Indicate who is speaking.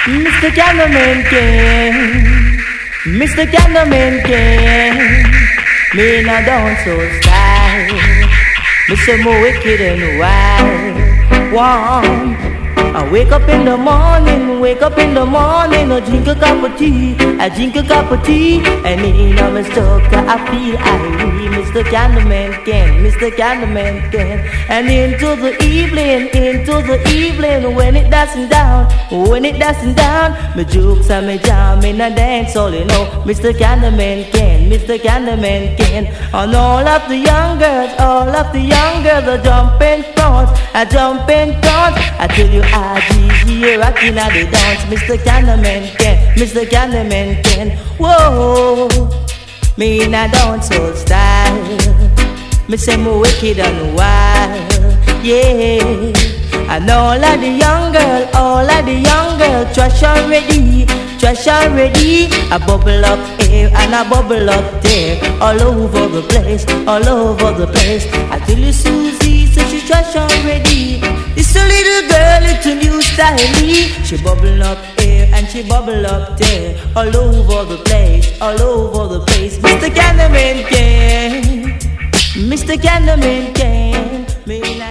Speaker 1: Mr. Candleman King, Mr. Candleman King, me not down so style, me say more wicked and wild. Warm. I wake up in the morning, I drink a cup of tea, and in a stuck, I feel irate. Mr. Candleman King, Mr. Candleman King, and into the evening, when it dancing down, me jokes and me jam in a dance all you know. Mr. Candleman King, Mr. Candleman King, and all of the young girls are jumping front, I tell you I rocking at the dance, Mr. Candleman King, Mr. Candleman King. Whoa, me in a dancehall style, me say me wicked and wild, yeah. And all of the young girl, trash already, I bubble up here and I bubble up there, all over the place. I tell you Susie, so she trash already. It's a little girl, it's a new style. She bubble up here and she bubble up there, all over the place. Mr. Candleman King, Mr. Candleman King, me